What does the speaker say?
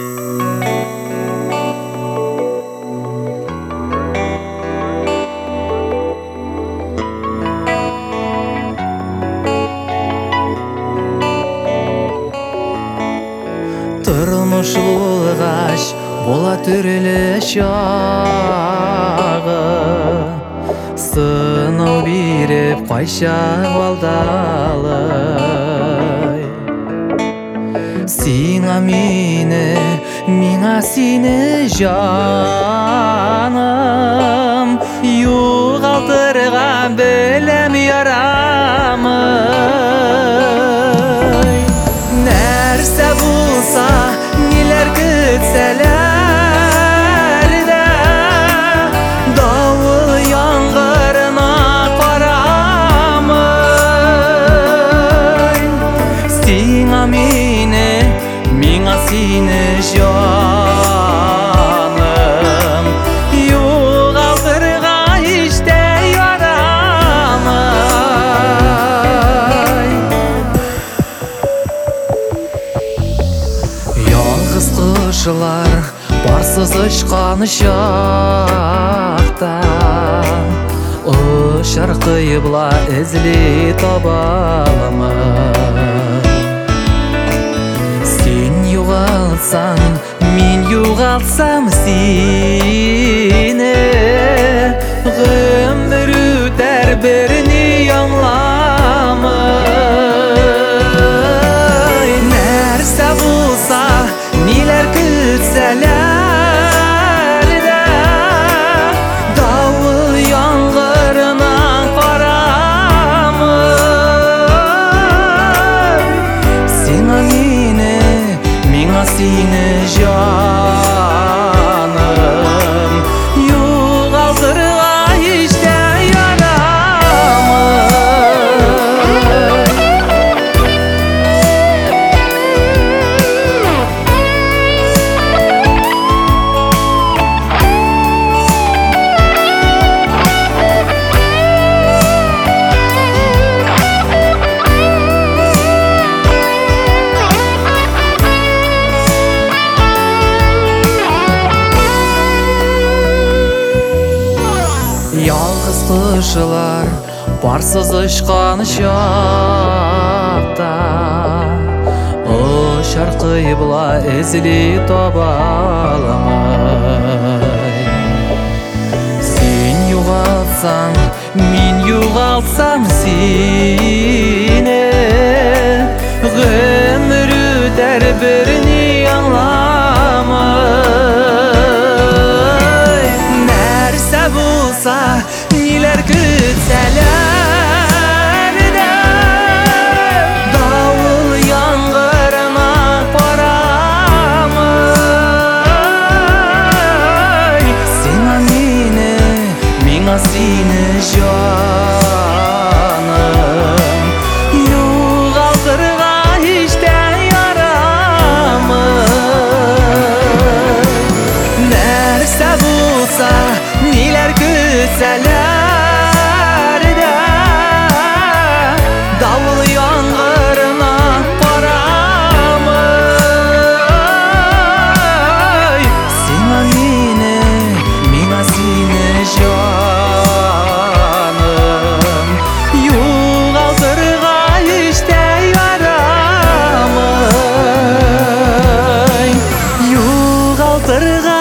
Turmuş bulgaç bola türlü şağı, sınov birip kayşa valdalay. Сиңа мені, миңа сені жаным, юғалтырған білем ярамый. Нәрсе булса, нелер күтселер дә, дауыл яңғырына карамый. Сиңа мені, миңа сені жаным, юғалтырға иште ярамай. Ялгыз кышылар барсыз ұшқан шақта, ұшар қиыбла ізли таба аламын. Сен юғалсаң, мен юғалсам сені, ғұмыр өтер біріне аңламай. Нәрсе болса, нелер күтселер дә, дауыл яңғырынан карамый. Сиңа мені, миңа сені жаным, юғалтырға иште ярамый. Ялгыз кышылар барсыз ұшқан шақта, ұшар қиыбла ізли таба аламай. Сен юғалсаң, мен юғалсам сені, ғұмыр өтер біріне аңламай. Нәрсе болса, нелер күтселер дә, дауыл яңғырына карамый. Сиңа мені, миңа сені жаным, юғалтырға иште ярамый. Нәрсе болса, нелер күтселер дә, дауыл яңғырына карамый. Сиңа мені, миңа сені жаным, юғалтырға иште ярамый. Юғалтырға